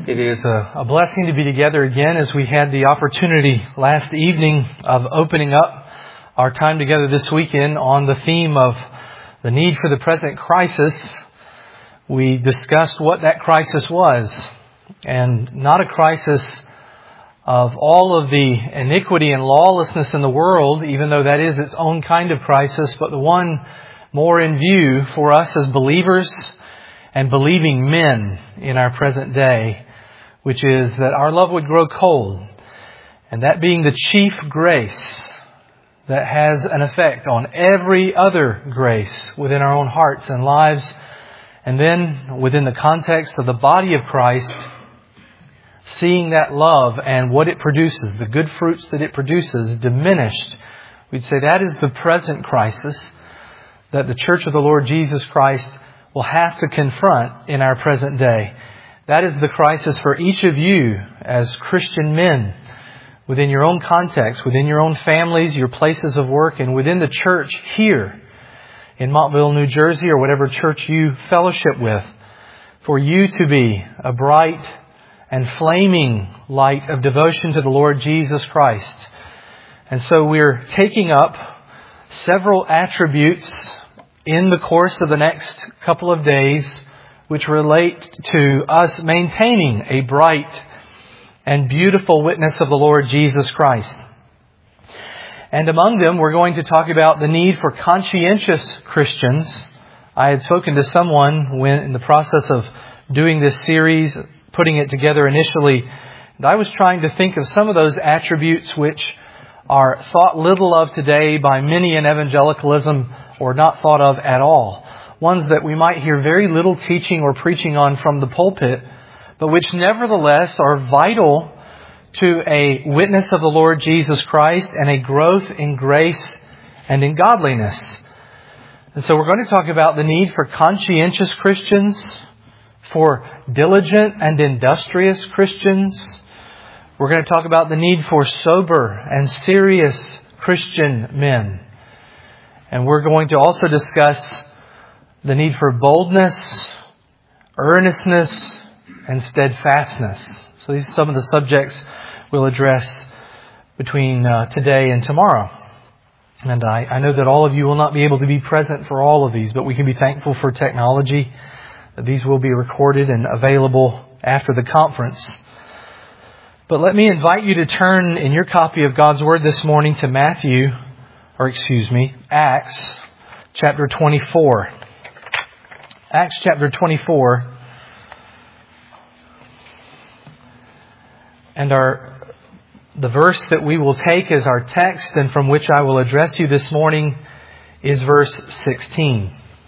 It is a blessing to be together again as we had the opportunity last evening of opening up our time together this weekend on the theme of the need for the present crisis. We discussed what that crisis was, and not a crisis of all of the iniquity and lawlessness in the world, even though that is its own kind of crisis, but the one more in view for us as believers and believing men in our present day, which is that our love would grow cold, and that being the chief grace that has an effect on every other grace within our own hearts and lives, and then within the context of the body of Christ, seeing that love and what it produces, the good fruits that it produces, diminished. We'd say that is the present crisis that the Church of the Lord Jesus Christ will have to confront in our present day. That is the crisis for each of you as Christian men within your own context, within your own families, your places of work, and within the church here in Montville, New Jersey, or whatever church you fellowship with, for you to be a bright and flaming light of devotion to the Lord Jesus Christ. And so we're taking up several attributes in the course of the next couple of days which relate to us maintaining a bright and beautiful witness of the Lord Jesus Christ. And among them, we're going to talk about the need for conscientious Christians. I had spoken to someone when in the process of doing this series, putting it together initially, and I was trying to think of some of those attributes which are thought little of today by many in evangelicalism, or not thought of at all. Ones that we might hear very little teaching or preaching on from the pulpit, but which nevertheless are vital to a witness of the Lord Jesus Christ and a growth in grace and in godliness. And so we're going to talk about the need for conscientious Christians, for diligent and industrious Christians. We're going to talk about the need for sober and serious Christian men. And we're going to also discuss the need for boldness, earnestness, and steadfastness. So these are some of the subjects we'll address between today and tomorrow. And I know that all of you will not be able to be present for all of these, but we can be thankful for technology, that these will be recorded and available after the conference. But let me invite you to turn in your copy of God's Word this morning to Acts chapter 24. Acts chapter 24. And the verse that we will take as our text and from which I will address you this morning is verse 16.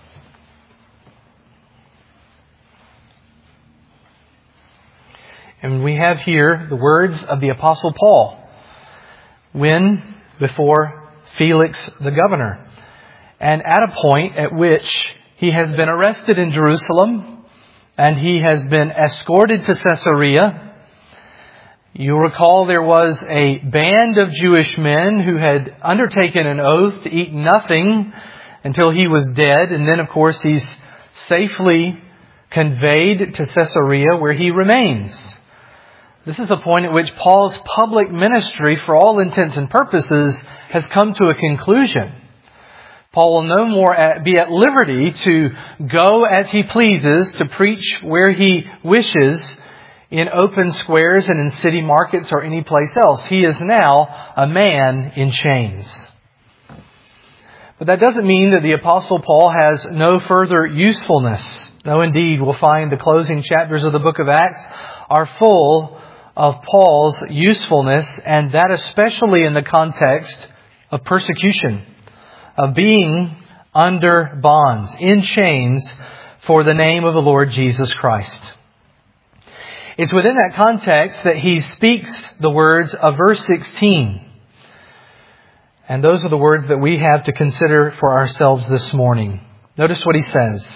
And we have here the words of the Apostle Paul when before Felix the governor, and at a point at which he has been arrested in Jerusalem and he has been escorted to Caesarea. You'll recall there was a band of Jewish men who had undertaken an oath to eat nothing until he was dead. And then, of course, he's safely conveyed to Caesarea, where he remains. This is the point at which Paul's public ministry, for all intents and purposes, has come to a conclusion. Paul will no more be at liberty to go as he pleases, to preach where he wishes, in open squares and in city markets or any place else. He is now a man in chains. But that doesn't mean that the Apostle Paul has no further usefulness. No, indeed, we'll find the closing chapters of the book of Acts are full of Paul's usefulness, and that especially in the context of persecution, of being under bonds, in chains, for the name of the Lord Jesus Christ. It's within that context that he speaks the words of verse 16. And those are the words that we have to consider for ourselves this morning. Notice what he says.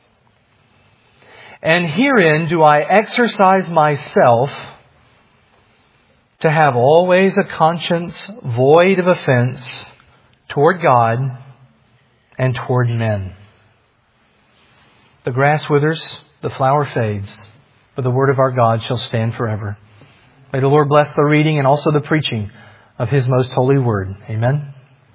And herein do I exercise myself to have always a conscience void of offense toward God and toward men. The grass withers, the flower fades, but the word of our God shall stand forever. May the Lord bless the reading and also the preaching of His most holy word. Amen.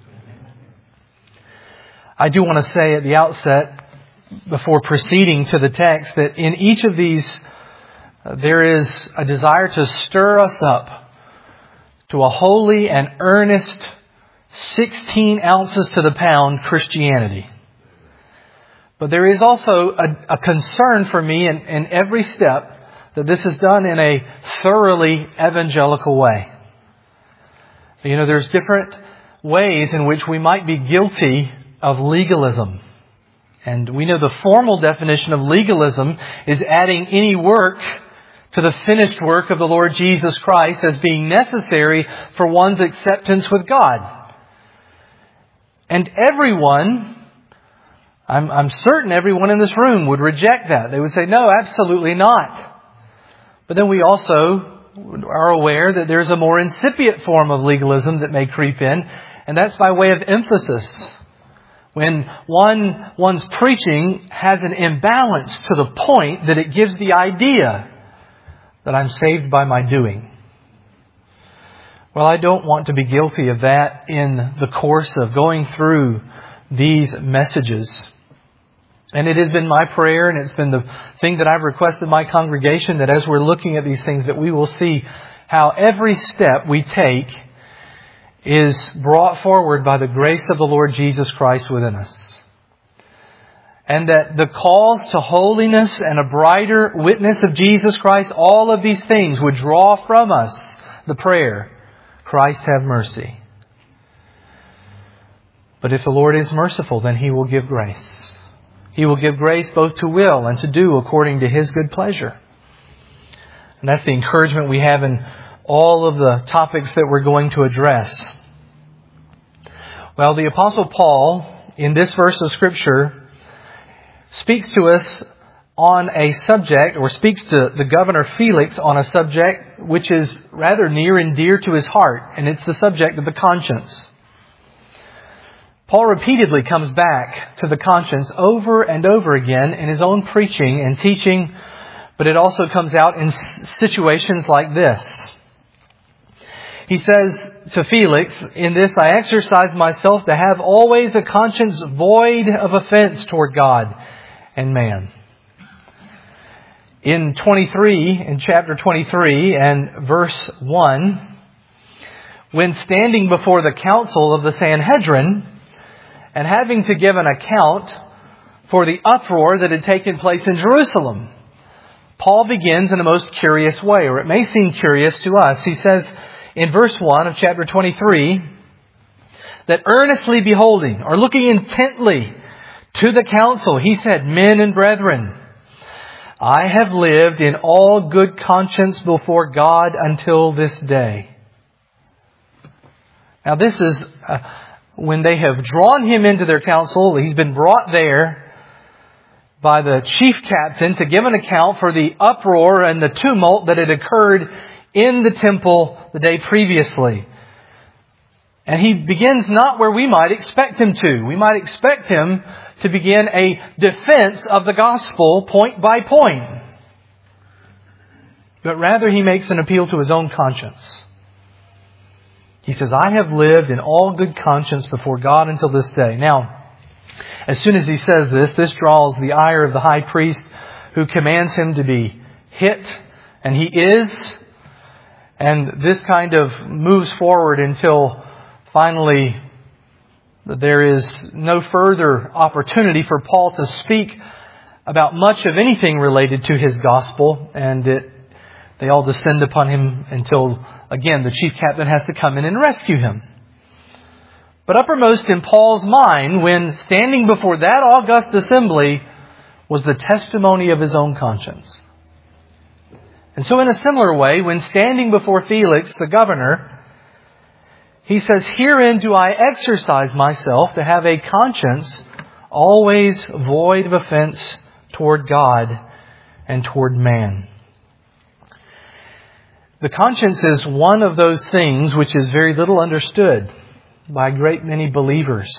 I do want to say at the outset, before proceeding to the text, that in each of these, there is a desire to stir us up to a holy and earnest 16 ounces to the pound Christianity. But there is also a concern for me in every step that this is done in a thoroughly evangelical way. You know, there's different ways in which we might be guilty of legalism. And we know the formal definition of legalism is adding any work to the finished work of the Lord Jesus Christ as being necessary for one's acceptance with God. And everyone, I'm certain everyone in this room would reject that. They would say, no, absolutely not. But then we also are aware that there's a more incipient form of legalism that may creep in, and that's by way of emphasis. When one's preaching has an imbalance to the point that it gives the idea that I'm saved by my doing. Well, I don't want to be guilty of that in the course of going through these messages. And it has been my prayer, and it's been the thing that I've requested my congregation, that as we're looking at these things, that we will see how every step we take is brought forward by the grace of the Lord Jesus Christ within us. And that the calls to holiness and a brighter witness of Jesus Christ, all of these things would draw from us the prayer, Christ have mercy. But if the Lord is merciful, then He will give grace. He will give grace both to will and to do according to His good pleasure. And that's the encouragement we have in all of the topics that we're going to address. Well, the Apostle Paul, in this verse of Scripture, speaks to us on a subject, or speaks to the governor Felix on a subject which is rather near and dear to his heart, and it's the subject of the conscience. Paul repeatedly comes back to the conscience over and over again in his own preaching and teaching, but it also comes out in situations like this. He says to Felix, in this I exercise myself to have always a conscience void of offense toward God and man. In chapter 23 and verse 1, when standing before the council of the Sanhedrin, and having to give an account for the uproar that had taken place in Jerusalem, Paul begins in a most curious way, or it may seem curious to us. He says in verse 1 of chapter 23, that earnestly beholding, or looking intently to the council, he said, men and brethren, I have lived in all good conscience before God until this day. Now this is when they have drawn him into their council. He's been brought there by the chief captain to give an account for the uproar and the tumult that had occurred in the temple the day previously. And he begins not where we might expect him to. We might expect him to begin a defense of the gospel point by point. But rather he makes an appeal to his own conscience. He says, I have lived in all good conscience before God until this day. Now, as soon as he says this draws the ire of the high priest, who commands him to be hit, and he is. And this kind of moves forward until finally there is no further opportunity for Paul to speak about much of anything related to his gospel, and they all descend upon him until, again, the chief captain has to come in and rescue him. But uppermost in Paul's mind, when standing before that august assembly, was the testimony of his own conscience. And so in a similar way, when standing before Felix, the governor, he says, herein do I exercise myself to have a conscience always void of offense toward God and toward man. The conscience is one of those things which is very little understood by a great many believers.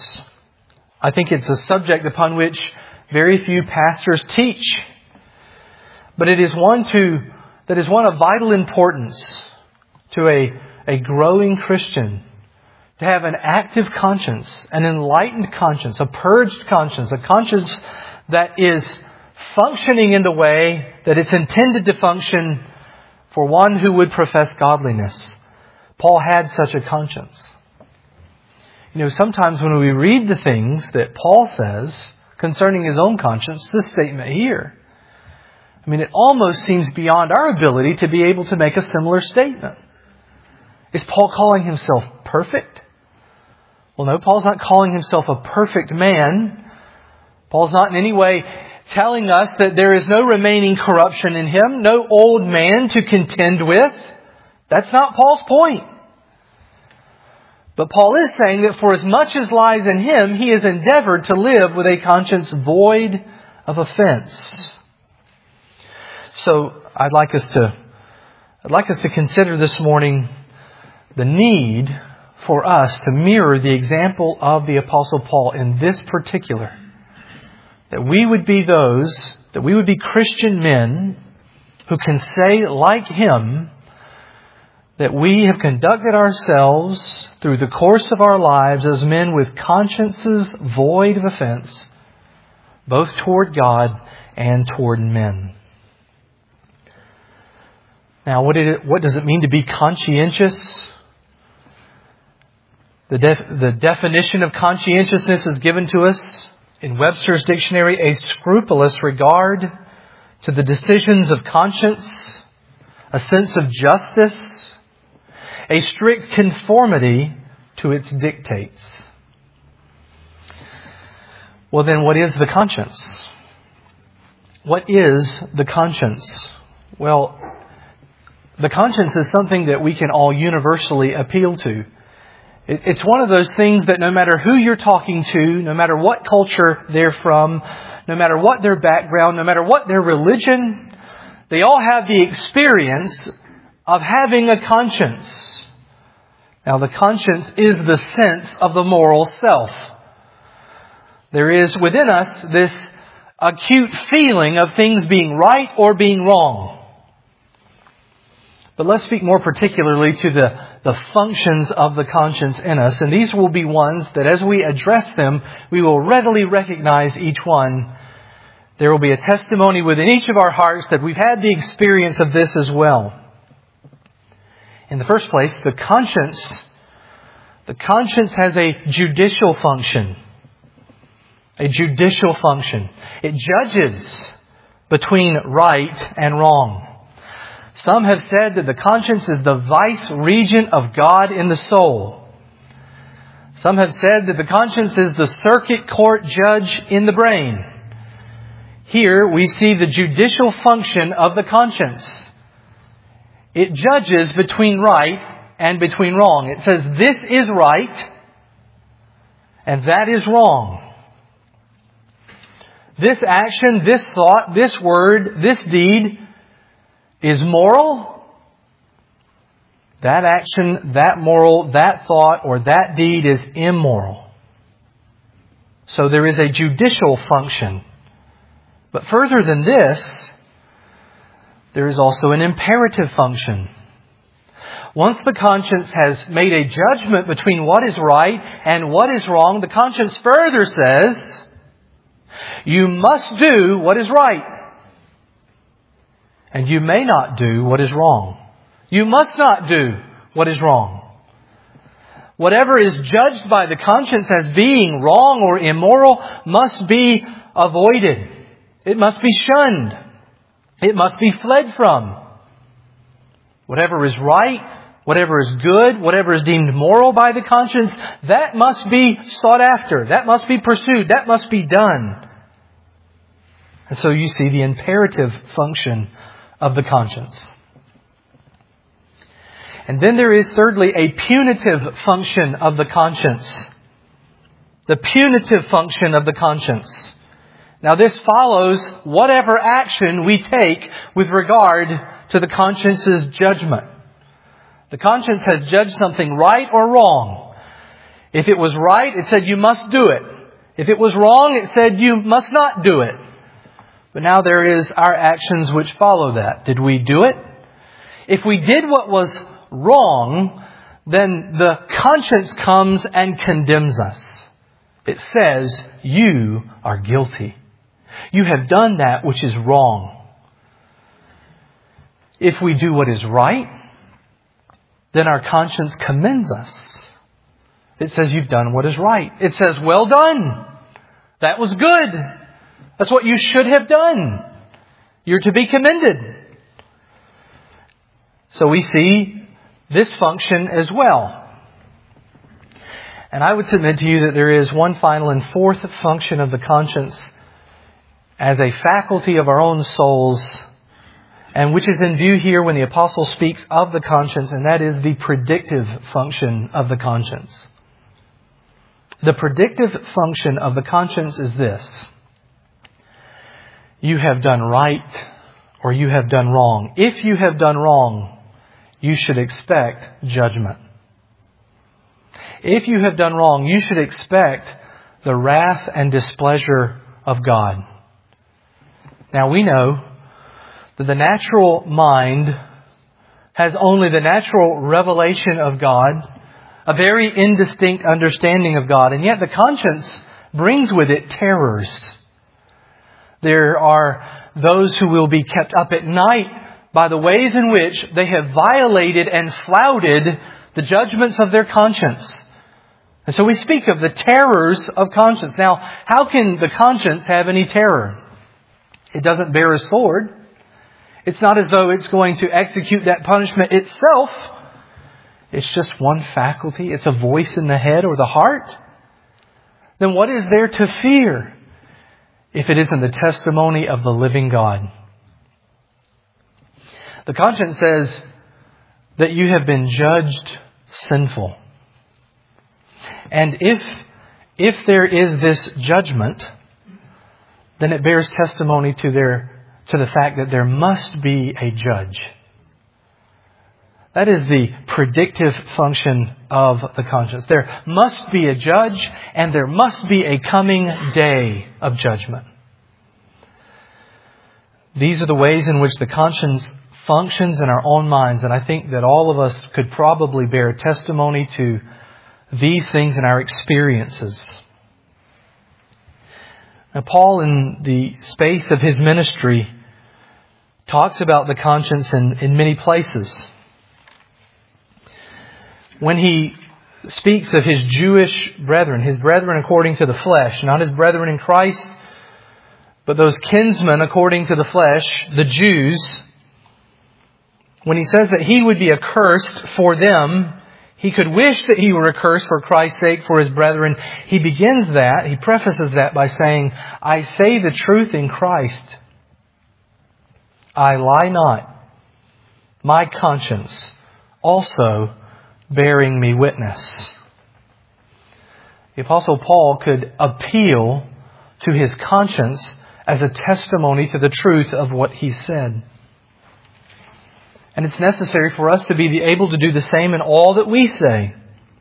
I think it's a subject upon which very few pastors teach. but it is one that is one of vital importance to a growing Christian, to have an active conscience, an enlightened conscience, a purged conscience, a conscience that is functioning in the way that it's intended to function for one who would profess godliness. Paul had such a conscience. Sometimes when we read the things that Paul says concerning his own conscience, this statement here, it almost seems beyond our ability to be able to make a similar statement. Is Paul calling himself perfect? Well, no, Paul's not calling himself a perfect man. Paul's not in any way telling us that there is no remaining corruption in him, no old man to contend with. That's not Paul's point. But Paul is saying that for as much as lies in him, he has endeavored to live with a conscience void of offense. So I'd like us to consider this morning the need for us to mirror the example of the Apostle Paul in this particular. That we would be Christian men who can say, like him, that we have conducted ourselves through the course of our lives as men with consciences void of offense, both toward God and toward men. Now, what does it mean to be conscientious? The definition of conscientiousness is given to us in Webster's dictionary: a scrupulous regard to the decisions of conscience, a sense of justice, a strict conformity to its dictates. Well, then, what is the conscience? What is the conscience? Well, the conscience is something that we can all universally appeal to. It's one of those things that no matter who you're talking to, no matter what culture they're from, no matter what their background, no matter what their religion, they all have the experience of having a conscience. Now, the conscience is the sense of the moral self. There is within us this acute feeling of things being right or being wrong. But let's speak more particularly to the functions of the conscience in us. And these will be ones that as we address them, we will readily recognize each one. There will be a testimony within each of our hearts that we've had the experience of this as well. In the first place, the conscience has a judicial function. A judicial function. It judges between right and wrong. Some have said that the conscience is the vice-regent of God in the soul. Some have said that the conscience is the circuit court judge in the brain. Here we see the judicial function of the conscience. It judges between right and between wrong. It says this is right and that is wrong. This action, this thought, this word, this deed is moral. That action, that moral, that thought, or that deed is immoral. So there is a judicial function. But further than this, there is also an imperative function. Once the conscience has made a judgment between what is right and what is wrong, the conscience further says, you must do what is right. And you may not do what is wrong. You must not do what is wrong. Whatever is judged by the conscience as being wrong or immoral must be avoided. It must be shunned. It must be fled from. Whatever is right, whatever is good, whatever is deemed moral by the conscience, that must be sought after. That must be pursued. That must be done. And so you see the imperative function of the conscience. And then there is thirdly a punitive function of the conscience. The punitive function of the conscience. Now this follows whatever action we take with regard to the conscience's judgment. The conscience has judged something right or wrong. If it was right, it said you must do it. If it was wrong, it said you must not do it. But now there is our actions which follow that. Did we do it? If we did what was wrong, then the conscience comes and condemns us. It says, you are guilty. You have done that which is wrong. If we do what is right, then our conscience commends us. It says, you've done what is right. It says, well done. That was good. That's what you should have done. You're to be commended. So we see this function as well. And I would submit to you that there is one final and fourth function of the conscience as a faculty of our own souls, and which is in view here when the apostle speaks of the conscience, and that is the predictive function of the conscience. The predictive function of the conscience is this: you have done right or you have done wrong. If you have done wrong, you should expect judgment. If you have done wrong, you should expect the wrath and displeasure of God. Now we know that the natural mind has only the natural revelation of God, a very indistinct understanding of God, and yet the conscience brings with it terrors. There are those who will be kept up at night by the ways in which they have violated and flouted the judgments of their conscience. And so we speak of the terrors of conscience. Now, how can the conscience have any terror? It doesn't bear a sword. It's not as though it's going to execute that punishment itself. It's just one faculty. It's a voice in the head or the heart. Then what is there to fear if it isn't the testimony of the living God? The conscience says that you have been judged sinful. And if there is this judgment, then it bears testimony to the fact that there must be a judge. That is the predictive function of the conscience. There must be a judge, and there must be a coming day of judgment. These are the ways in which the conscience functions in our own minds, and I think that all of us could probably bear testimony to these things in our experiences. Now, Paul, in the space of his ministry, talks about the conscience in many places. When he speaks of his Jewish brethren, his brethren according to the flesh, not his brethren in Christ, but those kinsmen according to the flesh, the Jews, when he says that he would be accursed for them, he could wish that he were accursed for Christ's sake for his brethren. He prefaces that by saying, I say the truth in Christ. I lie not. My conscience also bearing me witness. The Apostle Paul could appeal to his conscience as a testimony to the truth of what he said. And it's necessary for us to be able to do the same in all that we say.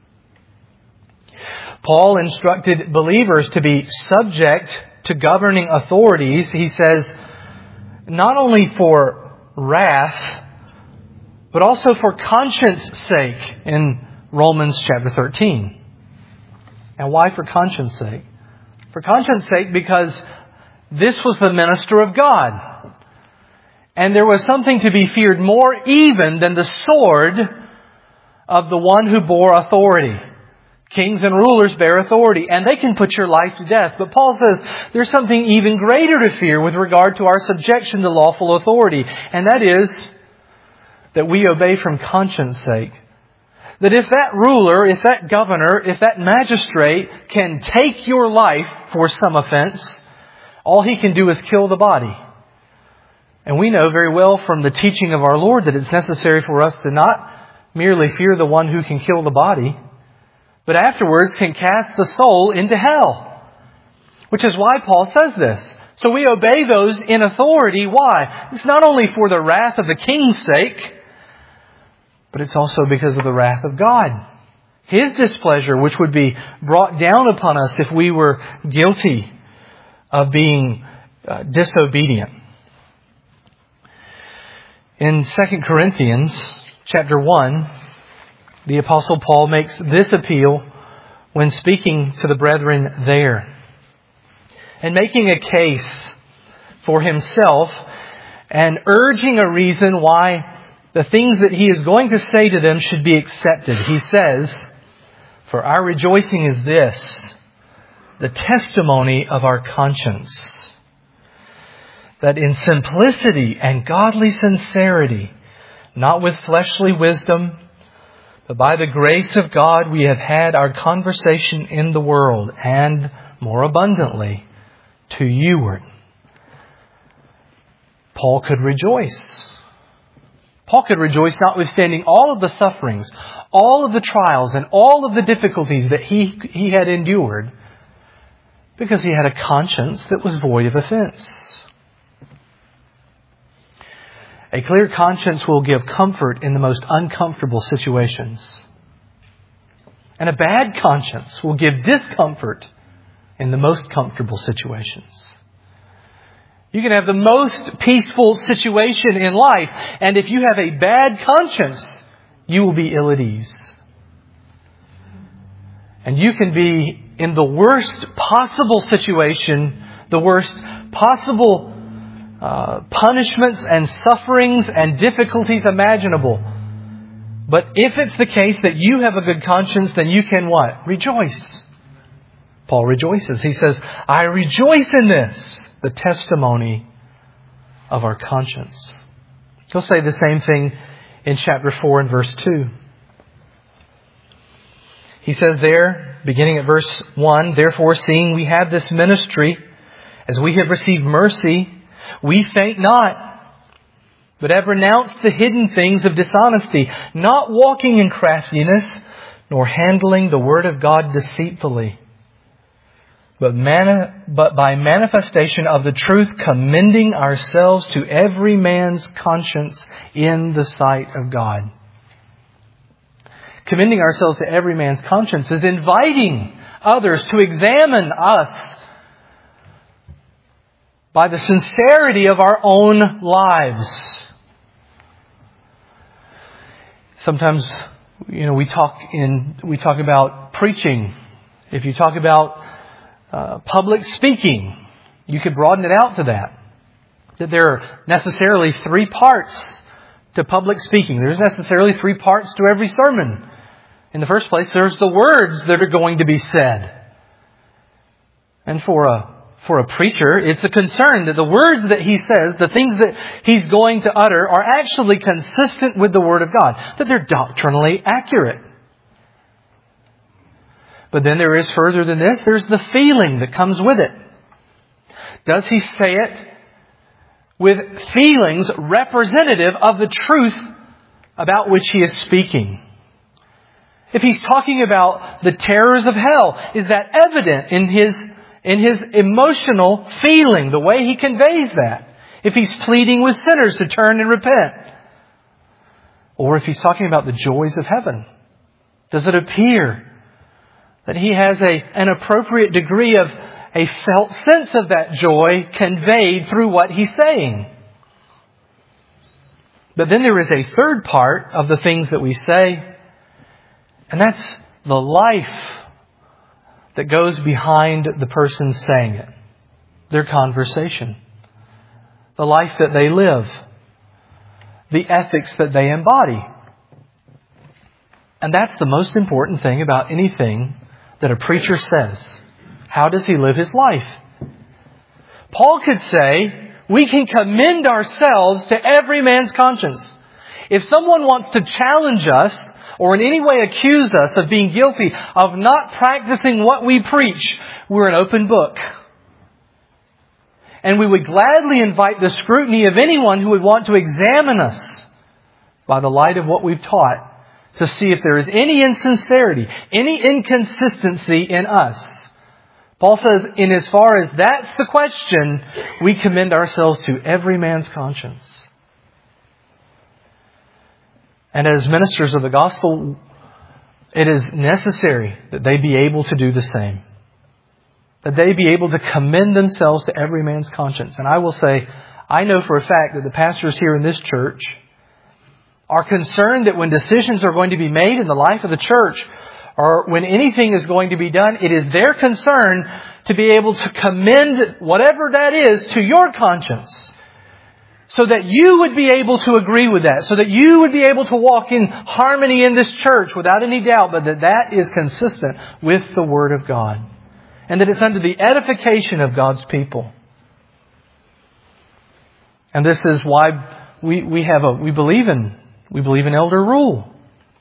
Paul instructed believers to be subject to governing authorities. He says, not only for wrath, but also for conscience sake in Romans chapter 13. And why for conscience sake? For conscience sake because this was the minister of God. And there was something to be feared more even than the sword of the one who bore authority. Kings and rulers bear authority, and they can put your life to death. But Paul says there's something even greater to fear with regard to our subjection to lawful authority. And that is that we obey from conscience sake. That if that ruler, if that governor, if that magistrate can take your life for some offense, all he can do is kill the body. And we know very well from the teaching of our Lord that it's necessary for us to not merely fear the one who can kill the body, but afterwards can cast the soul into hell. Which is why Paul says this. So we obey those in authority. Why? It's not only for the wrath of the king's sake, but it's also because of the wrath of God. His displeasure, which would be brought down upon us if we were guilty of being disobedient. In 2 Corinthians chapter 1, the Apostle Paul makes this appeal when speaking to the brethren there, and making a case for himself and urging a reason why the things that he is going to say to them should be accepted. He says, "For our rejoicing is this, the testimony of our conscience, that in simplicity and godly sincerity, not with fleshly wisdom, but by the grace of God we have had our conversation in the world, and more abundantly to youward." Paul could rejoice. Paul could rejoice notwithstanding all of the sufferings, all of the trials, and all of the difficulties that he had endured, because he had a conscience that was void of offense. A clear conscience will give comfort in the most uncomfortable situations. And a bad conscience will give discomfort in the most comfortable situations. You can have the most peaceful situation in life, and if you have a bad conscience, you will be ill at ease. And you can be in the worst possible situation, the worst possible punishments and sufferings and difficulties imaginable. But if it's the case that you have a good conscience, then you can what? Rejoice. Paul rejoices. He says, "I rejoice in this, the testimony of our conscience." He'll say the same thing in chapter 4 and verse 2. He says there, beginning at verse 1, "Therefore, seeing we have this ministry, as we have received mercy, we faint not, but have renounced the hidden things of dishonesty, not walking in craftiness, nor handling the word of God deceitfully, but by manifestation of the truth, commending ourselves to every man's conscience in the sight of God." Commending ourselves to every man's conscience is inviting others to examine us by the sincerity of our own lives. Sometimes, we talk about preaching. If you talk about public speaking, you could broaden it out to that. That there are necessarily 3 parts to public speaking. There's necessarily 3 parts to every sermon. In the first place, there's the words that are going to be said. And for a preacher, it's a concern that the words that he says, the things that he's going to utter, are actually consistent with the Word of God, that they're doctrinally accurate. But then there is further than this, there's the feeling that comes with it. Does he say it with feelings representative of the truth about which he is speaking? If he's talking about the terrors of hell, is that evident in his emotional feeling, the way he conveys that? If he's pleading with sinners to turn and repent? Or if he's talking about the joys of heaven, does it appear that he has an appropriate degree of a felt sense of that joy conveyed through what he's saying? But then there is a third part of the things that we say, and that's the life that goes behind the person saying it. Their conversation. The life that they live. The ethics that they embody. And that's the most important thing about anything that a preacher says. How does he live his life? Paul could say, we can commend ourselves to every man's conscience. If someone wants to challenge us, or in any way accuse us of being guilty of not practicing what we preach, we're an open book. And we would gladly invite the scrutiny of anyone who would want to examine us by the light of what we've taught, to see if there is any insincerity, any inconsistency in us. Paul says, in as far as that's the question, we commend ourselves to every man's conscience. And as ministers of the gospel, it is necessary that they be able to do the same. that they be able to commend themselves to every man's conscience. And I will say, I know for a fact that the pastors here in this church are concerned that when decisions are going to be made in the life of the church, or when anything is going to be done, it is their concern to be able to commend whatever that is to your conscience, so that you would be able to agree with that, so that you would be able to walk in harmony in this church without any doubt, but that is consistent with the Word of God, and that it's under the edification of God's people. And this is why we believe in elder rule.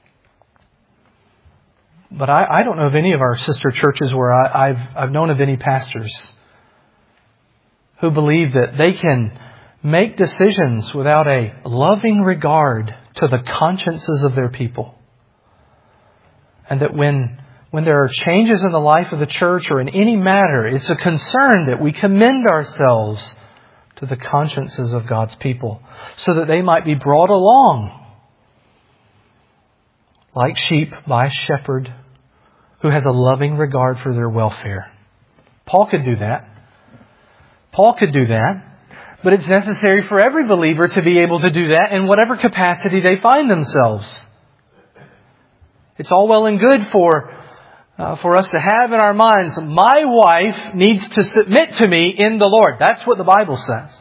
But I don't know of any of our sister churches where I've known of any pastors who believe that they can make decisions without a loving regard to the consciences of their people. And that when there are changes in the life of the church or in any matter, it's a concern that we commend ourselves to the consciences of God's people, so that they might be brought along like sheep by a shepherd who has a loving regard for their welfare. Paul could do that. But it's necessary for every believer to be able to do that in whatever capacity they find themselves. It's all well and good for us to have in our minds, my wife needs to submit to me in the Lord. That's what the Bible says.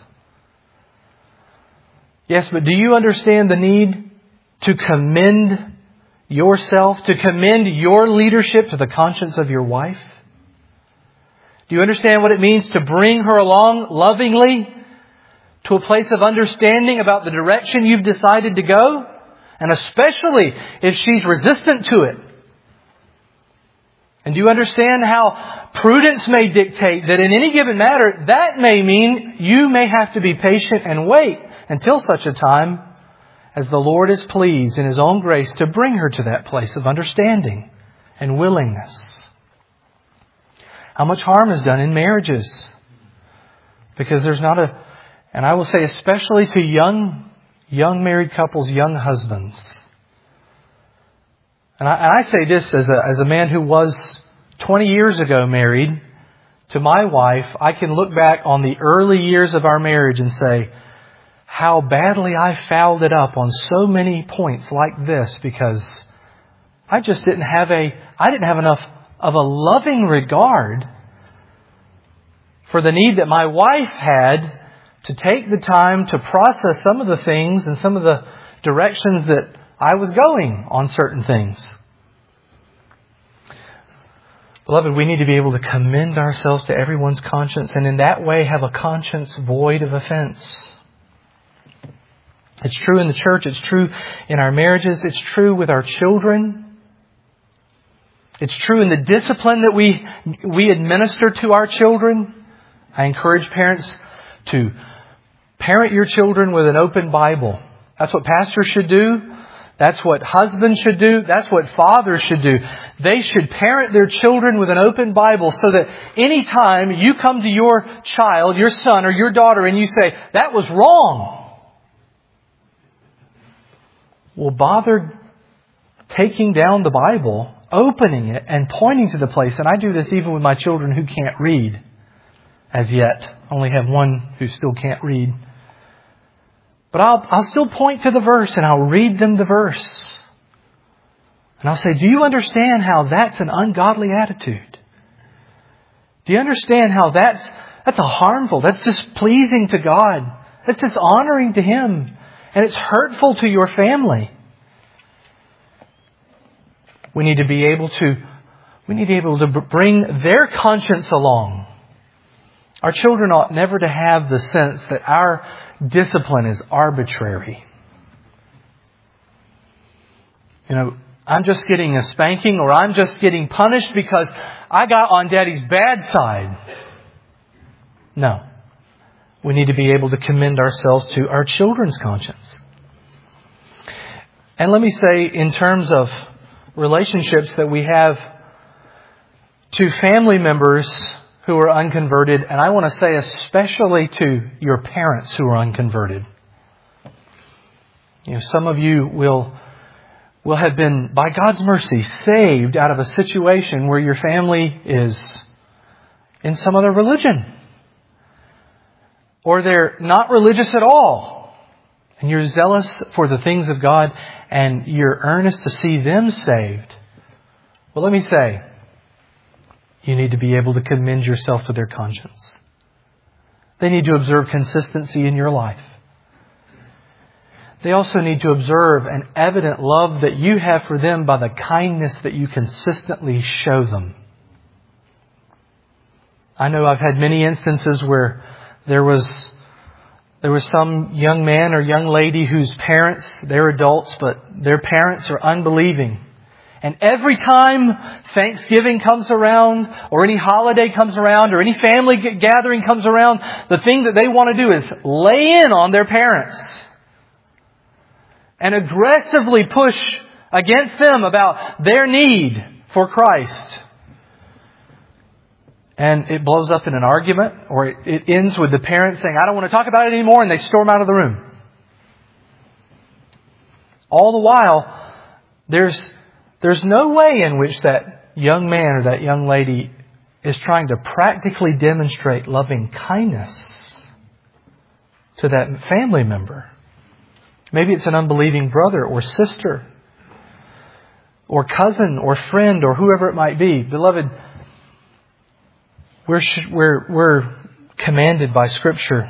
Yes, but do you understand the need to commend yourself, to commend your leadership to the conscience of your wife? Do you understand what it means to bring her along lovingly to a place of understanding about the direction you've decided to go? And especially if she's resistant to it. And do you understand how prudence may dictate that in any given matter, that may mean you may have to be patient and wait until such a time as the Lord is pleased in His own grace to bring her to that place of understanding and willingness. How much harm is done in marriages? Because there's not and I will say especially to young married couples, young husbands. And I say this as a man who was 20 years ago married to my wife. I can look back on the early years of our marriage and say how badly I fouled it up on so many points like this, because I just didn't have enough of a loving regard for the need that my wife had to take the time to process some of the things and some of the directions that I was going on certain things. Beloved, we need to be able to commend ourselves to everyone's conscience, and in that way have a conscience void of offense. It's true in the church. It's true in our marriages. It's true with our children. It's true in the discipline that we administer to our children. I encourage parents to parent your children with an open Bible. That's what pastors should do. That's what husbands should do. That's what fathers should do. They should parent their children with an open Bible, so that any time you come to your child, your son or your daughter, and you say, that was wrong, well, bother taking down the Bible, opening it, and pointing to the place. And I do this even with my children who can't read as yet. I only have one who still can't read. But I'll still point to the verse and I'll read them the verse. And I'll say, do you understand how that's an ungodly attitude? Do you understand how that's harmful, that's displeasing to God, that's dishonoring to Him, and it's hurtful to your family? We need to be able to bring their conscience along. Our children ought never to have the sense that our discipline is arbitrary. I'm just getting a spanking, or I'm just getting punished because I got on Daddy's bad side. No. We need to be able to commend ourselves to our children's conscience. And let me say, in terms of relationships that we have to family members who are unconverted, and I want to say especially to your parents who are unconverted. Some of you will have been, by God's mercy, saved out of a situation where your family is in some other religion. Or they're not religious at all. And you're zealous for the things of God and you're earnest to see them saved. Well, let me say, you need to be able to commend yourself to their conscience. They need to observe consistency in your life. They also need to observe an evident love that you have for them by the kindness that you consistently show them. I know I've had many instances where there was some young man or young lady whose parents, they're adults, but their parents are unbelieving. And every time Thanksgiving comes around, or any holiday comes around, or any family gathering comes around, the thing that they want to do is lay in on their parents and aggressively push against them about their need for Christ. And it blows up in an argument, or it ends with the parents saying, I don't want to talk about it anymore, and they storm out of the room. All the while, there's no way in which that young man or that young lady is trying to practically demonstrate loving kindness to that family member. Maybe it's an unbelieving brother or sister or cousin or friend or whoever it might be. Beloved, we're commanded by Scripture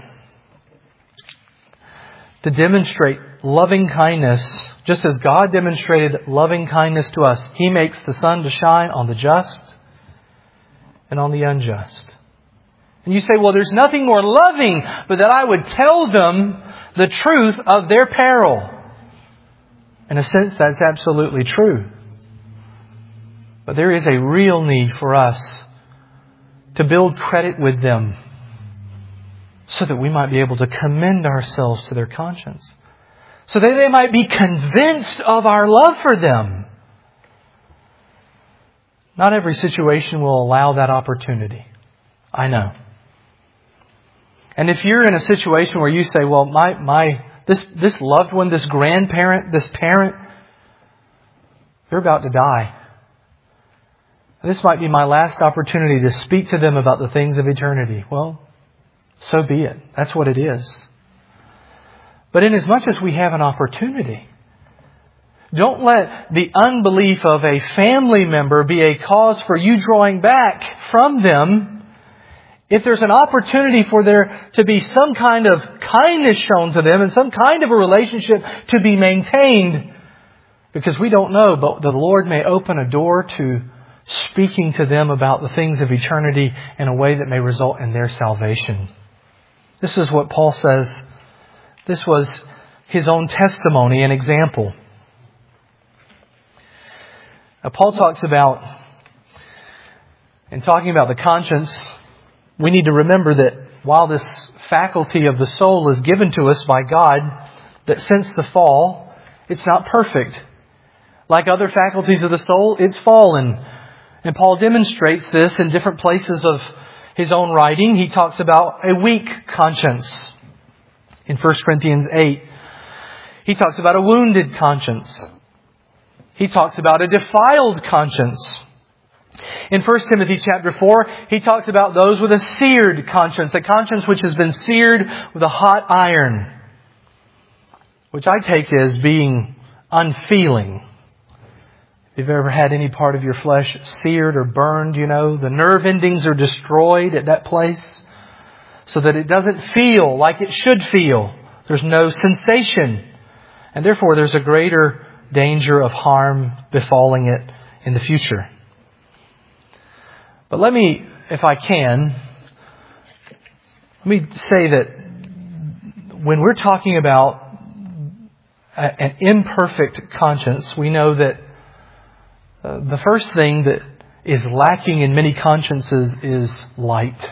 to demonstrate loving kindness. Just as God demonstrated loving kindness to us, He makes the sun to shine on the just and on the unjust. And you say, well, there's nothing more loving but that I would tell them the truth of their peril. In a sense, that's absolutely true. But there is a real need for us to build credit with them so that we might be able to commend ourselves to their conscience. So that they might be convinced of our love for them. Not every situation will allow that opportunity. I know. And if you're in a situation where you say, well, this loved one, this grandparent, this parent, they're about to die. This might be my last opportunity to speak to them about the things of eternity. Well, so be it. That's what it is. But inasmuch as we have an opportunity, don't let the unbelief of a family member be a cause for you drawing back from them. If there's an opportunity for there to be some kind of kindness shown to them and some kind of a relationship to be maintained, because we don't know, but the Lord may open a door to speaking to them about the things of eternity in a way that may result in their salvation. This is what Paul says. This was his own testimony and example. Now, Paul talks about, in talking about the conscience, we need to remember that while this faculty of the soul is given to us by God, that since the fall, it's not perfect. Like other faculties of the soul, it's fallen. And Paul demonstrates this in different places of his own writing. He talks about a weak conscience. In 1 Corinthians 8, he talks about a wounded conscience. He talks about a defiled conscience. In 1 Timothy chapter 4, he talks about those with a seared conscience, a conscience which has been seared with a hot iron, which I take as being unfeeling. If you've ever had any part of your flesh seared or burned, you know, the nerve endings are destroyed at that place so that it doesn't feel like it should feel. There's no sensation. And therefore there's a greater danger of harm befalling it in the future. But let me, if I can, let me say that when we're talking about an imperfect conscience, we know that the first thing that is lacking in many consciences is light.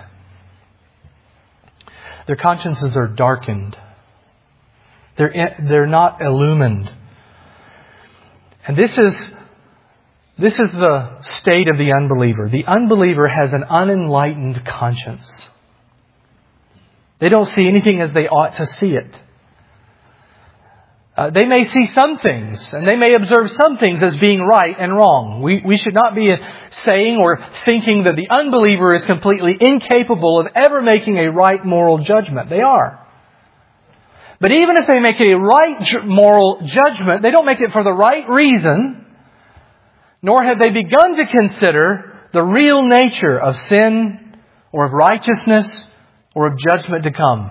Their consciences are darkened. They're not illumined. And this is the state of the unbeliever. The unbeliever has an unenlightened conscience. They don't see anything as they ought to see it. They may see some things, and they may observe some things as being right and wrong. We should not be saying or thinking that the unbeliever is completely incapable of ever making a right moral judgment. They are. But even if they make a right moral judgment, they don't make it for the right reason, nor have they begun to consider the real nature of sin or of righteousness or of judgment to come.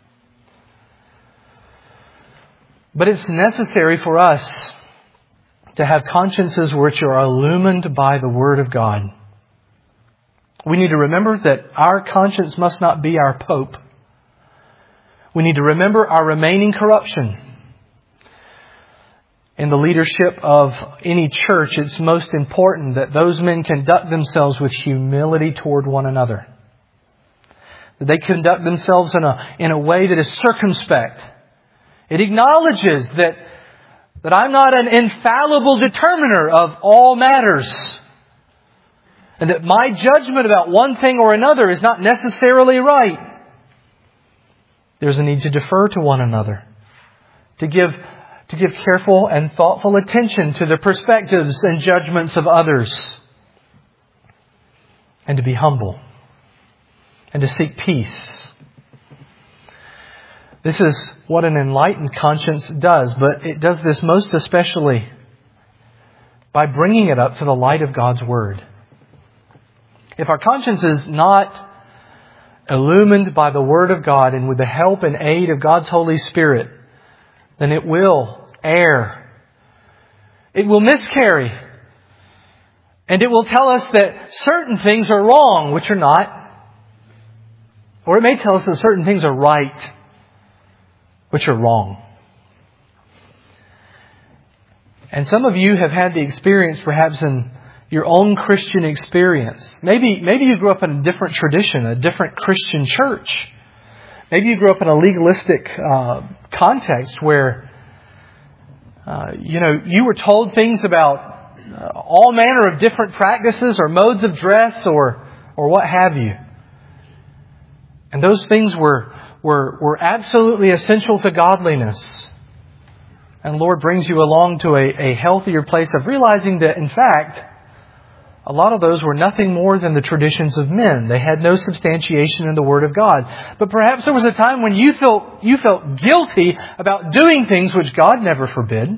But it's necessary for us to have consciences which are illumined by the Word of God. We need to remember that our conscience must not be our pope. We need to remember our remaining corruption. In the leadership of any church, it's most important that those men conduct themselves with humility toward one another. That they conduct themselves in a way that is circumspect. It acknowledges that I'm not an infallible determiner of all matters. And that my judgment about one thing or another is not necessarily right. There's a need to defer to one another. To give careful and thoughtful attention to the perspectives and judgments of others. And to be humble. And to seek peace. This is what an enlightened conscience does, but it does this most especially by bringing it up to the light of God's Word. If our conscience is not illumined by the Word of God and with the help and aid of God's Holy Spirit, then it will err. It will miscarry. And it will tell us that certain things are wrong, which are not. Or it may tell us that certain things are right, which are wrong. And some of you have had the experience, perhaps in your own Christian experience. Maybe you grew up in a different tradition, a different Christian church. Maybe you grew up in a legalistic context where, you were told things about all manner of different practices or modes of dress or what have you. And those things were absolutely essential to godliness. And the Lord brings you along to a healthier place of realizing that, in fact, a lot of those were nothing more than the traditions of men. They had no substantiation in the Word of God. But perhaps there was a time when you felt guilty about doing things which God never forbid.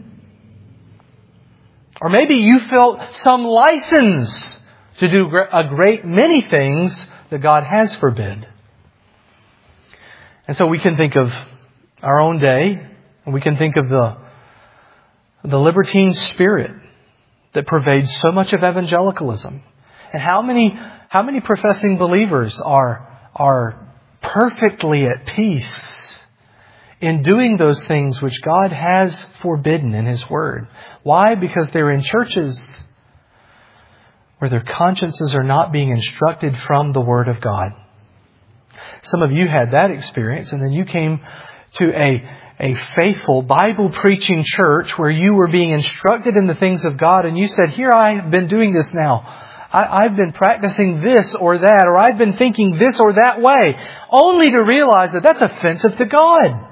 Or maybe you felt some license to do a great many things that God has forbid. And so we can think of our own day, and we can think of the libertine spirit that pervades so much of evangelicalism. And how many professing believers are perfectly at peace in doing those things which God has forbidden in His Word. Why? Because they're in churches where their consciences are not being instructed from the Word of God. Some of you had that experience, and then you came to a faithful Bible-preaching church where you were being instructed in the things of God, and you said, here I have been doing this now. I've been practicing this or that, or I've been thinking this or that way, only to realize that that's offensive to God.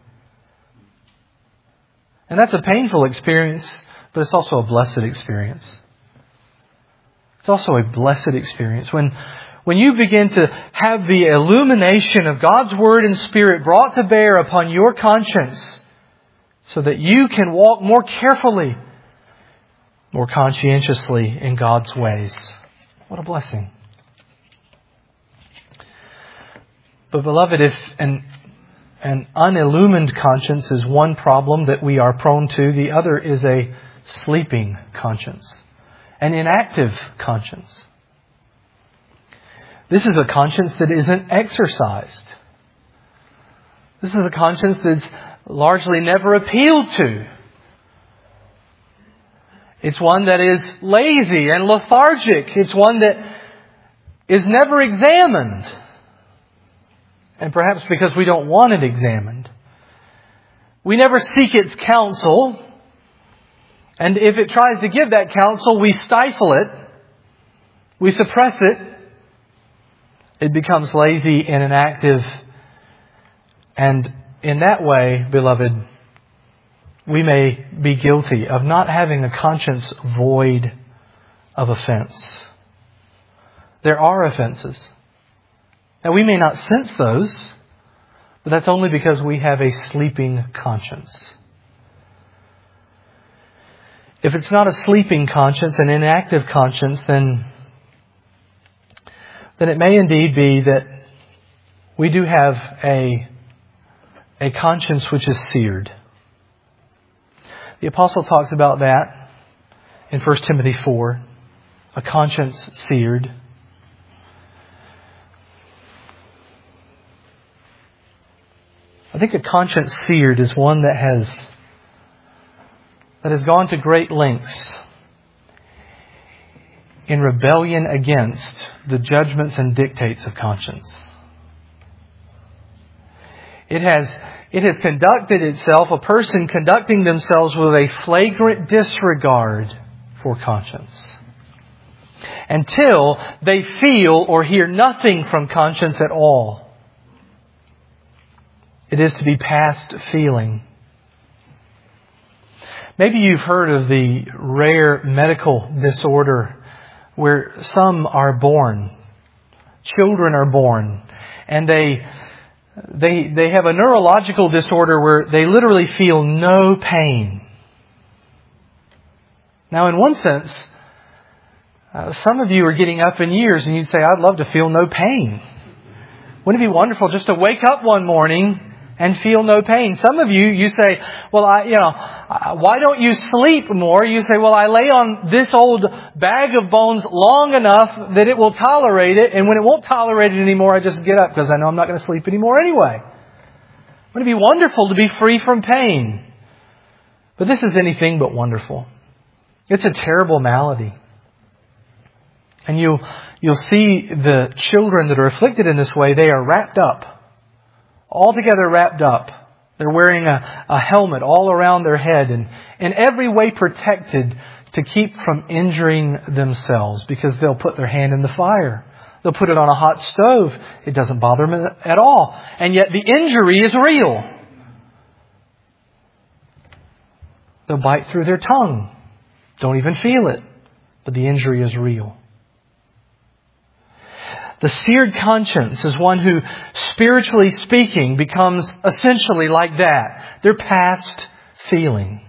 And that's a painful experience, but it's also a blessed experience. It's also a blessed experience. When you begin to have the illumination of God's Word and Spirit brought to bear upon your conscience so that you can walk more carefully, more conscientiously in God's ways. What a blessing. But beloved, if an unillumined conscience is one problem that we are prone to, the other is a sleeping conscience, an inactive conscience. This is a conscience that isn't exercised. This is a conscience that's largely never appealed to. It's one that is lazy and lethargic. It's one that is never examined. And perhaps because we don't want it examined. We never seek its counsel. And if it tries to give that counsel, we stifle it. We suppress it. It becomes lazy and inactive. And in that way, beloved, we may be guilty of not having a conscience void of offense. There are offenses. Now, we may not sense those, but that's only because we have a sleeping conscience. If it's not a sleeping conscience, an inactive conscience, then it may indeed be that we do have a conscience which is seared. The apostle talks about that in 1 Timothy 4, a conscience seared. I think a conscience seared is one that has gone to great lengths in rebellion against the judgments and dictates of conscience. It has conducted itself, a person conducting themselves with a flagrant disregard for conscience, until they feel or hear nothing from conscience at all. It is to be past feeling. Maybe you've heard of the rare medical disorder where some are born, children are born, and they have a neurological disorder where they literally feel no pain. Now, in one sense, some of you are getting up in years and you'd say, I'd love to feel no pain. Wouldn't it be wonderful just to wake up one morning and feel no pain? Some of you say, well, why don't you sleep more? You say, well, I lay on this old bag of bones long enough that it will tolerate it. And when it won't tolerate it anymore, I just get up because I know I'm not going to sleep anymore anyway. Wouldn't it be wonderful to be free from pain? But this is anything but wonderful. It's a terrible malady. And you'll see the children that are afflicted in this way, they are wrapped up. Altogether wrapped up. They're wearing a helmet all around their head and in every way protected to keep from injuring themselves, because they'll put their hand in the fire. They'll put it on a hot stove. It doesn't bother them at all. And yet the injury is real. They'll bite through their tongue. Don't even feel it. But the injury is real. The seared conscience is one who, spiritually speaking, becomes essentially like that. They're past feeling.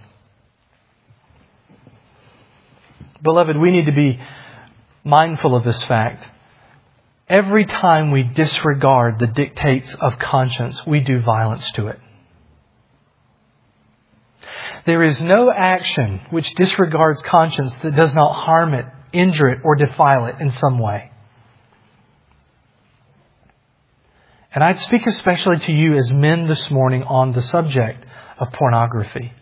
Beloved, we need to be mindful of this fact. Every time we disregard the dictates of conscience, we do violence to it. There is no action which disregards conscience that does not harm it, injure it, or defile it in some way. And I'd speak especially to you as men this morning on the subject of pornography.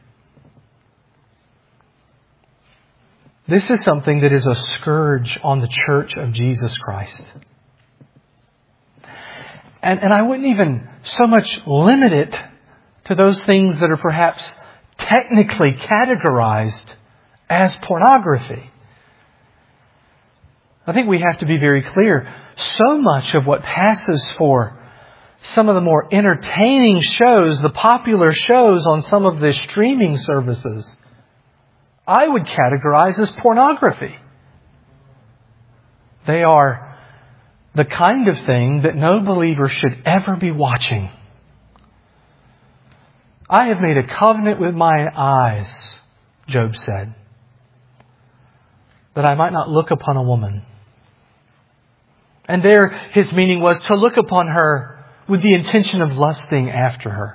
This is something that is a scourge on the church of Jesus Christ. And I wouldn't even so much limit it to those things that are perhaps technically categorized as pornography. I think we have to be very clear. So much of what passes for some of the more entertaining shows, the popular shows on some of the streaming services, I would categorize as pornography. They are the kind of thing that no believer should ever be watching. I have made a covenant with my eyes, Job said, that I might not look upon a woman. And there his meaning was to look upon her with the intention of lusting after her.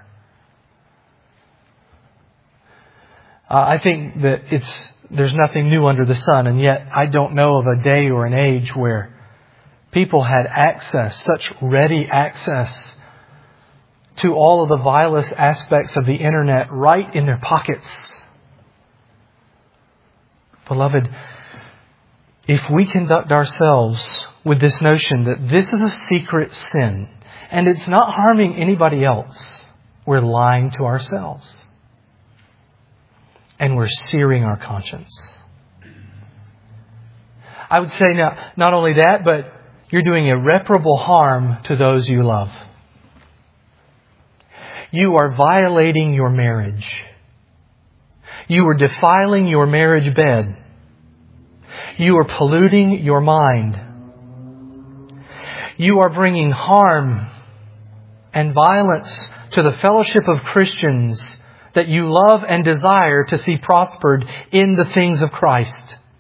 I think that there's nothing new under the sun, and yet I don't know of a day or an age where people had access, such ready access, to all of the vilest aspects of the internet right in their pockets. Beloved, if we conduct ourselves with this notion that this is a secret sin, and it's not harming anybody else, we're lying to ourselves. And we're searing our conscience. I would say not only that, but you're doing irreparable harm to those you love. You are violating your marriage. You are defiling your marriage bed. You are polluting your mind. You are bringing harm and violence to the fellowship of Christians that you love and desire to see prospered in the things of Christ.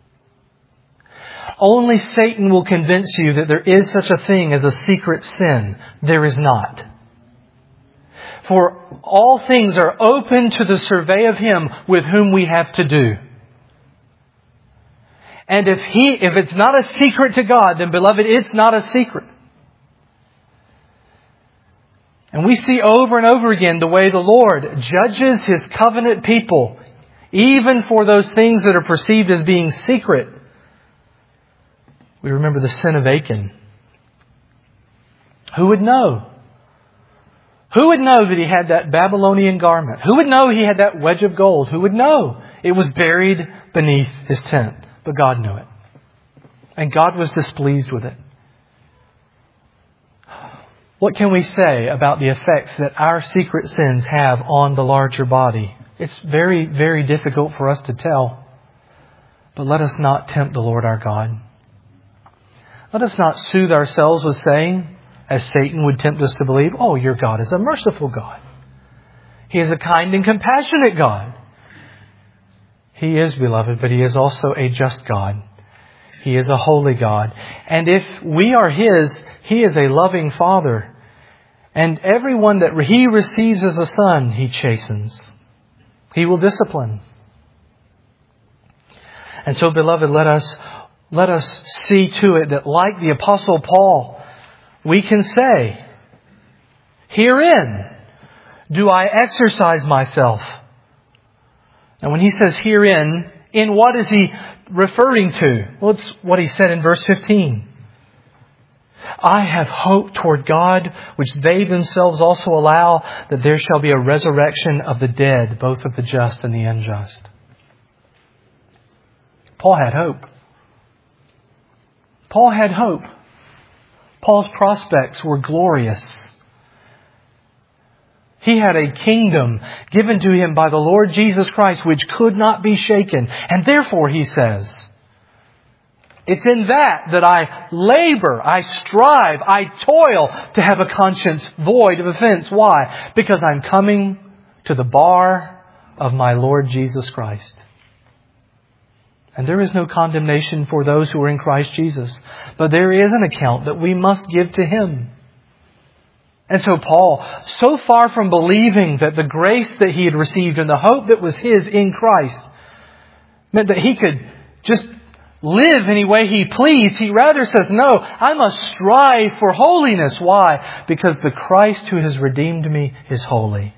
Only Satan will convince you that there is such a thing as a secret sin. There is not. For all things are open to the survey of Him with whom we have to do. And if it's not a secret to God, then beloved, it's not a secret. And we see over and over again the way the Lord judges His covenant people, even for those things that are perceived as being secret. We remember the sin of Achan. Who would know? Who would know that he had that Babylonian garment? Who would know he had that wedge of gold? Who would know? It was buried beneath his tent. But God knew it. And God was displeased with it. What can we say about the effects that our secret sins have on the larger body? It's very, very difficult for us to tell. But let us not tempt the Lord our God. Let us not soothe ourselves with saying, as Satan would tempt us to believe, oh, your God is a merciful God. He is a kind and compassionate God. He is, beloved, but He is also a just God. He is a holy God. And if we are His, He is a loving Father. And everyone that He receives as a son, He chastens. He will discipline. And so, beloved, let us see to it that, like the Apostle Paul, we can say, herein do I exercise myself. And when he says herein, in what is he referring to? Well, it's what he said in verse 15. I have hope toward God, which they themselves also allow, that there shall be a resurrection of the dead, both of the just and the unjust. Paul had hope. Paul had hope. Paul's prospects were glorious. He had a kingdom given to him by the Lord Jesus Christ which could not be shaken. And therefore, he says, it's in that I labor, I strive, I toil to have a conscience void of offense. Why? Because I'm coming to the bar of my Lord Jesus Christ. And there is no condemnation for those who are in Christ Jesus. But there is an account that we must give to Him. And so Paul, so far from believing that the grace that he had received and the hope that was his in Christ meant that he could just live any way he pleased, he rather says, no, I must strive for holiness. Why? Because the Christ who has redeemed me is holy.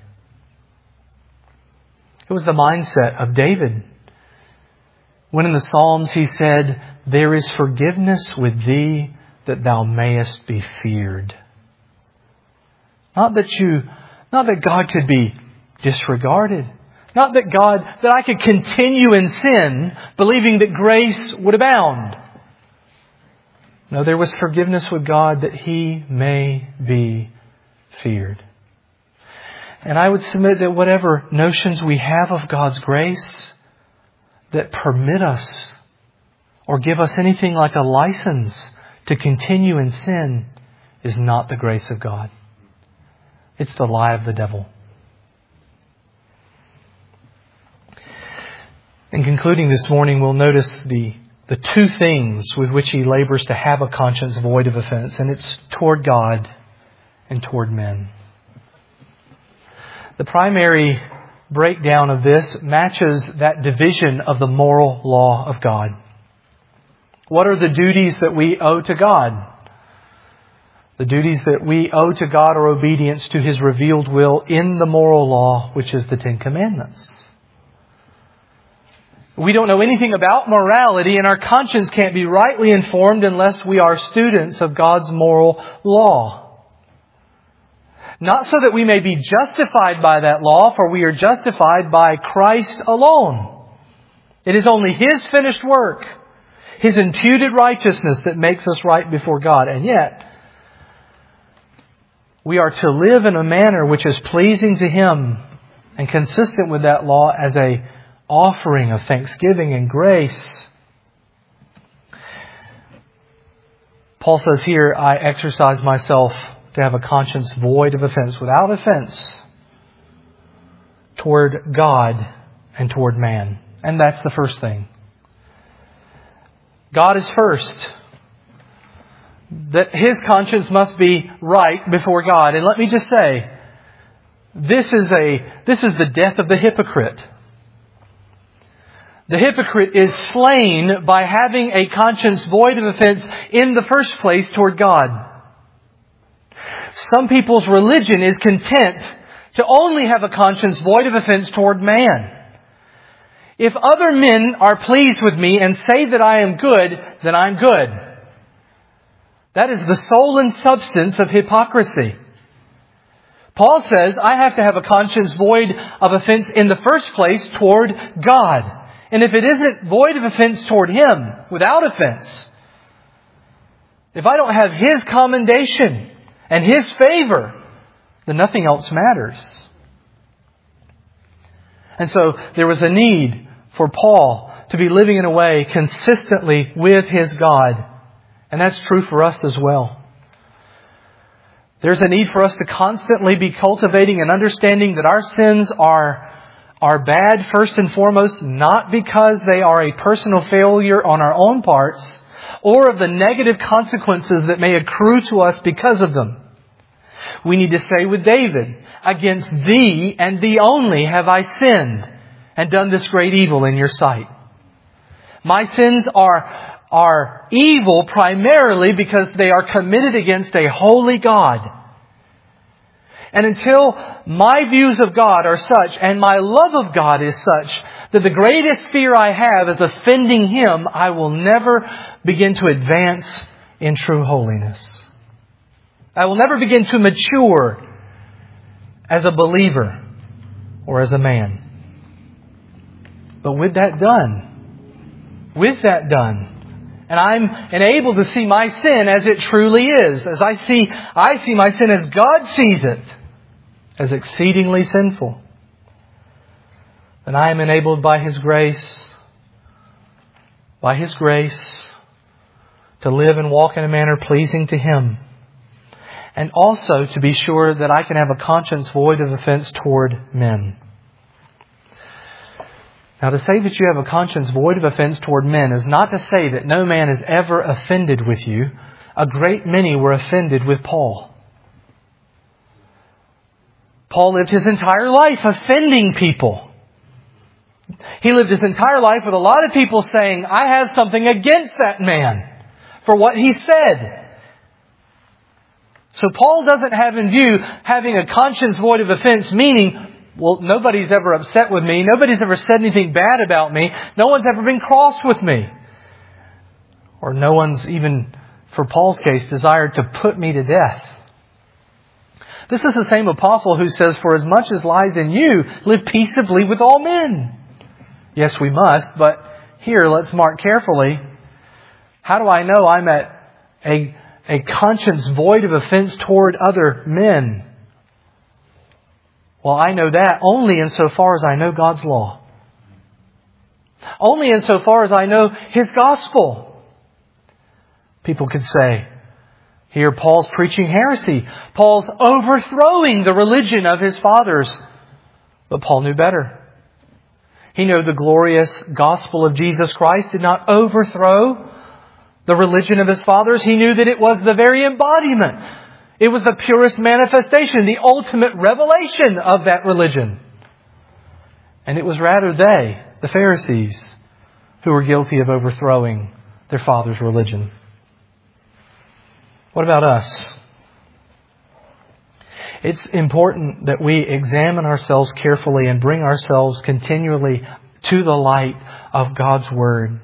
It was the mindset of David. When in the Psalms he said, there is forgiveness with thee that thou mayest be feared. Not that God could be disregarded. Not that I could continue in sin, believing that grace would abound. No, there was forgiveness with God that He may be feared. And I would submit that whatever notions we have of God's grace that permit us or give us anything like a license to continue in sin is not the grace of God. It's the lie of the devil. In concluding this morning, we'll notice the two things with which he labors to have a conscience void of offense, and it's toward God and toward men. The primary breakdown of this matches that division of the moral law of God. What are the duties that we owe to God? The duties that we owe to God are obedience to His revealed will in the moral law, which is the Ten Commandments. We don't know anything about morality, and our conscience can't be rightly informed unless we are students of God's moral law. Not so that we may be justified by that law, for we are justified by Christ alone. It is only His finished work, His imputed righteousness that makes us right before God. And yet, we are to live in a manner which is pleasing to Him and consistent with that law as a offering of thanksgiving and grace. Paul says here, I exercise myself to have a conscience void of offense, without offense, toward God and toward man. And that's the first thing. God is first. That his conscience must be right before God. And let me just say, this is the death of the hypocrite. The hypocrite is slain by having a conscience void of offense in the first place toward God. Some people's religion is content to only have a conscience void of offense toward man. If other men are pleased with me and say that I am good, then I'm good. That is the soul and substance of hypocrisy. Paul says, I have to have a conscience void of offense in the first place toward God. And if it isn't void of offense toward Him, without offense, if I don't have His commendation and His favor, then nothing else matters. And so there was a need for Paul to be living in a way consistently with his God. And that's true for us as well. There's a need for us to constantly be cultivating and understanding that our sins are bad first and foremost, not because they are a personal failure on our own parts or of the negative consequences that may accrue to us because of them. We need to say with David, against Thee and Thee only have I sinned and done this great evil in Your sight. My sins are evil primarily because they are committed against a holy God. And until my views of God are such and my love of God is such that the greatest fear I have is offending Him, I will never begin to advance in true holiness. I will never begin to mature as a believer or as a man. But with that done, and I'm enabled to see my sin as it truly is, as I see my sin as God sees it, as exceedingly sinful, then I am enabled by His grace, to live and walk in a manner pleasing to Him. And also to be sure that I can have a conscience void of offense toward men. Now, to say that you have a conscience void of offense toward men is not to say that no man is ever offended with you. A great many were offended with Paul. Paul lived his entire life offending people. He lived his entire life with a lot of people saying, I have something against that man for what he said. So Paul doesn't have in view having a conscience void of offense, meaning, well, nobody's ever upset with me. Nobody's ever said anything bad about me. No one's ever been cross with me. Or no one's even, for Paul's case, desired to put me to death. This is the same apostle who says, for as much as lies in you, live peaceably with all men. Yes, we must, but here, let's mark carefully. How do I know I'm at a conscience void of offense toward other men? Well, I know that only insofar as I know God's law. Only insofar as I know His gospel. People could say, here Paul's preaching heresy. Paul's overthrowing the religion of his fathers. But Paul knew better. He knew the glorious gospel of Jesus Christ did not overthrow the religion of his fathers. He knew that it was the very embodiment. It was the purest manifestation, the ultimate revelation of that religion. And it was rather they, the Pharisees, who were guilty of overthrowing their father's religion. What about us? It's important that we examine ourselves carefully and bring ourselves continually to the light of God's Word.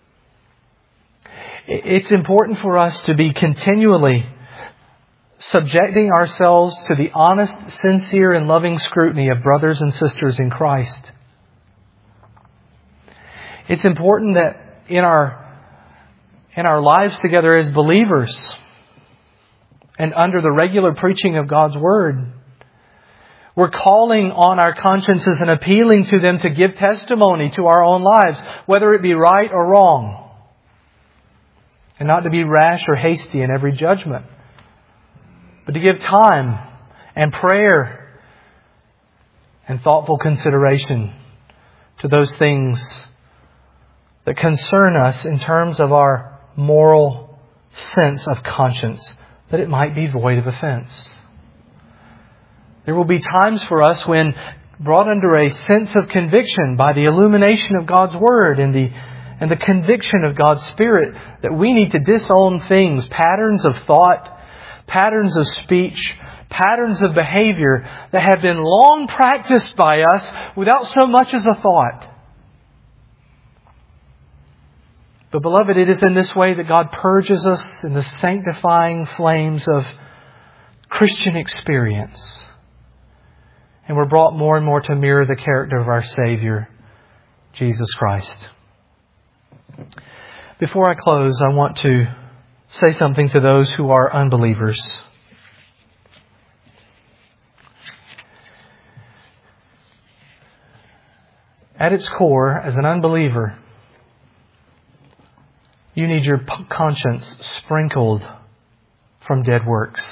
It's important for us to be continually subjecting ourselves to the honest, sincere, and loving scrutiny of brothers and sisters in Christ. It's important that in our lives together as believers and under the regular preaching of God's Word, We're calling on our consciences and appealing to them to give testimony to our own lives, whether it be right or wrong. And not to be rash or hasty in every judgment, but to give time and prayer and thoughtful consideration to those things that concern us in terms of our moral sense of conscience, that it might be void of offense. There will be times for us when, brought under a sense of conviction by the illumination of God's Word and the conviction of God's Spirit, that we need to disown things, patterns of thought, patterns of speech, patterns of behavior that have been long practiced by us without so much as a thought. But beloved, it is in this way that God purges us in the sanctifying flames of Christian experience. And we're brought more and more to mirror the character of our Savior, Jesus Christ. Before I close, I want to say something to those who are unbelievers. At its core, as an unbeliever, you need your conscience sprinkled from dead works.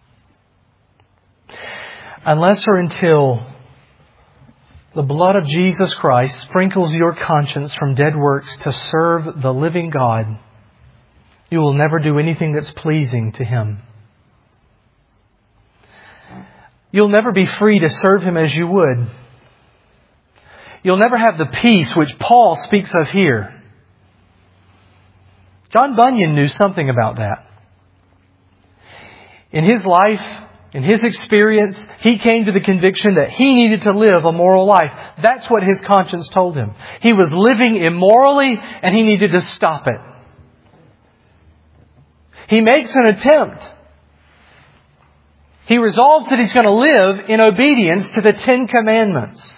Unless or until the blood of Jesus Christ sprinkles your conscience from dead works to serve the living God, you will never do anything that's pleasing to Him. You'll never be free to serve Him as you would. You'll never have the peace which Paul speaks of here. John Bunyan knew something about that. In his life, in his experience, he came to the conviction that he needed to live a moral life. That's what his conscience told him. He was living immorally and he needed to stop it. He makes an attempt. He resolves that he's going to live in obedience to the 10 Commandments.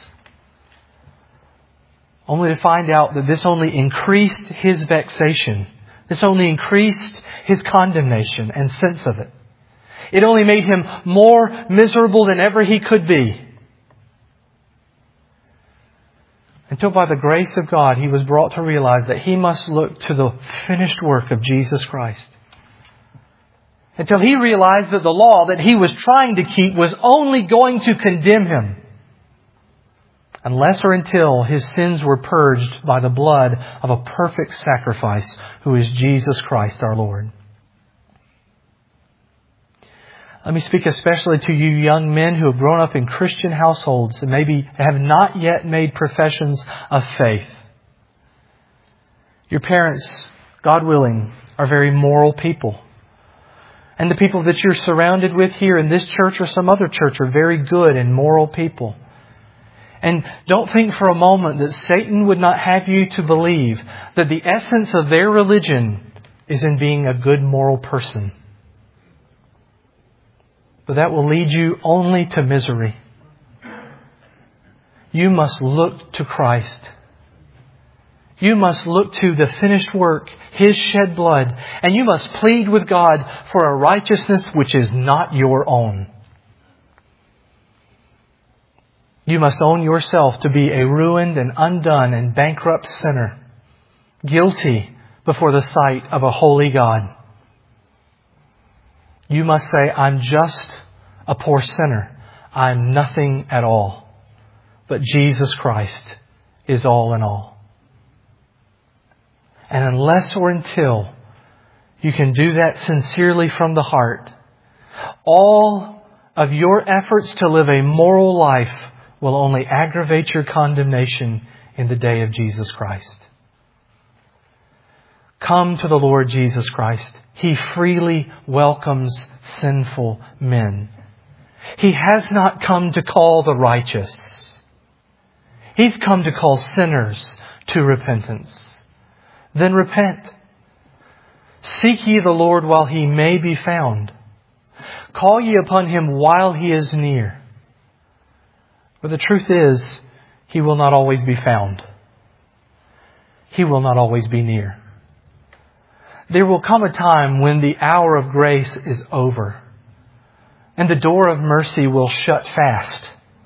Only to find out that this only increased his vexation. This only increased his condemnation and sense of it. It only made him more miserable than ever he could be. Until by the grace of God, he was brought to realize that he must look to the finished work of Jesus Christ. Until he realized that the law that he was trying to keep was only going to condemn him. Unless or until his sins were purged by the blood of a perfect sacrifice, who is Jesus Christ our Lord. Let me speak especially to you young men who have grown up in Christian households and maybe have not yet made professions of faith. Your parents, God willing, are very moral people. And the people that you're surrounded with here in this church or some other church are very good and moral people. And don't think for a moment that Satan would not have you to believe that the essence of their religion is in being a good moral person. But that will lead you only to misery. You must look to Christ. You must look to the finished work, His shed blood, and you must plead with God for a righteousness which is not your own. You must own yourself to be a ruined and undone and bankrupt sinner, guilty before the sight of a holy God. You must say, I'm just a poor sinner. I'm nothing at all. But Jesus Christ is all in all. And unless or until you can do that sincerely from the heart, all of your efforts to live a moral life will only aggravate your condemnation in the day of Jesus Christ. Come to the Lord Jesus Christ. He freely welcomes sinful men. He has not come to call the righteous. He's come to call sinners to repentance. Then repent. Seek ye the Lord while He may be found. Call ye upon Him while He is near. For the truth is, He will not always be found. He will not always be near. There will come a time when the hour of grace is over, and the door of mercy will shut fast,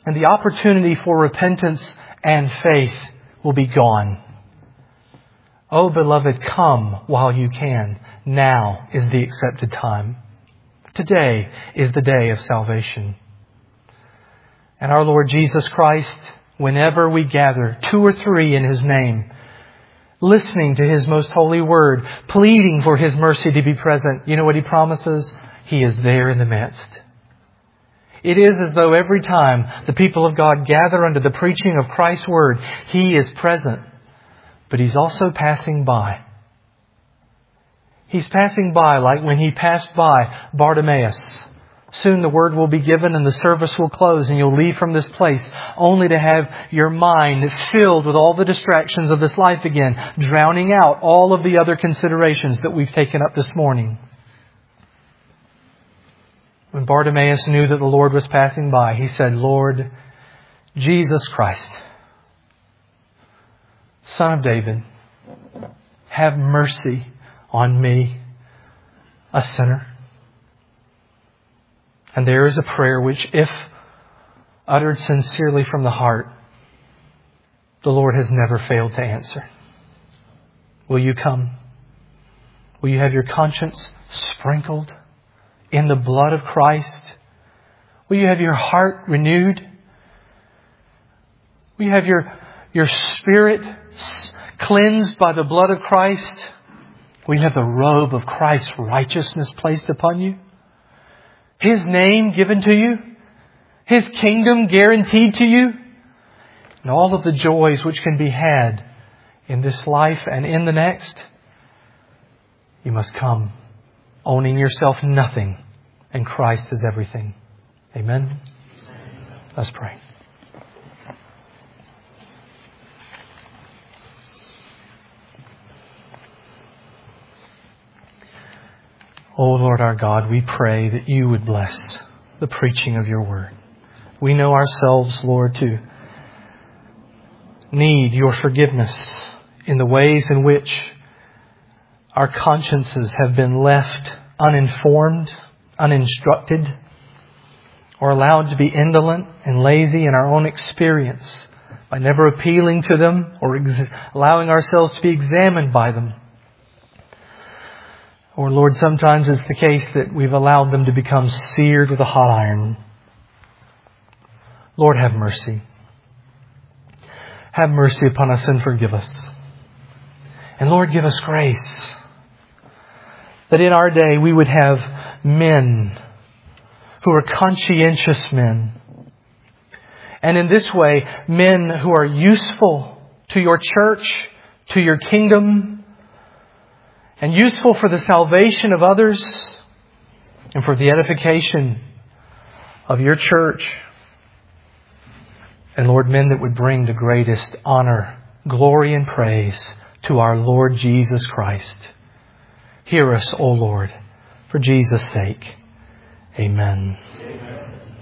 and the opportunity for repentance and faith will be gone. Oh, beloved, come while you can. Now is the accepted time. Today is the day of salvation. And our Lord Jesus Christ, whenever we gather 2 or 3 in His name, listening to His most holy word, pleading for His mercy to be present, you know what He promises? He is there in the midst. It is as though every time the people of God gather under the preaching of Christ's word, He is present. But He's also passing by. He's passing by like when He passed by Bartimaeus. Soon the word will be given and the service will close and you'll leave from this place only to have your mind filled with all the distractions of this life again, drowning out all of the other considerations that we've taken up this morning. When Bartimaeus knew that the Lord was passing by, he said, Lord Jesus Christ, Son of David, have mercy on me, a sinner. And there is a prayer which, if uttered sincerely from the heart, the Lord has never failed to answer. Will you come? Will you have your conscience sprinkled in the blood of Christ? Will you have your heart renewed? Will you have your spirit cleansed by the blood of Christ? Will you have the robe of Christ's righteousness placed upon you? His name given to you? His kingdom guaranteed to you? And all of the joys which can be had in this life and in the next? You must come, owning yourself nothing, and Christ is everything. Amen? Let's pray. Oh Lord our God, we pray that you would bless the preaching of your word. We know ourselves, Lord, to need your forgiveness in the ways in which our consciences have been left uninformed, uninstructed, or allowed to be indolent and lazy in our own experience by never appealing to them or allowing ourselves to be examined by them. Or Lord, sometimes it's the case that we've allowed them to become seared with a hot iron. Lord, have mercy. Have mercy upon us and forgive us. And Lord, give us grace that in our day we would have men who are conscientious men. And in this way, men who are useful to your church, to your kingdom, and useful for the salvation of others and for the edification of your church. And Lord, men that would bring the greatest honor, glory, and praise to our Lord Jesus Christ. Hear us, O Lord, for Jesus' sake. Amen. Amen.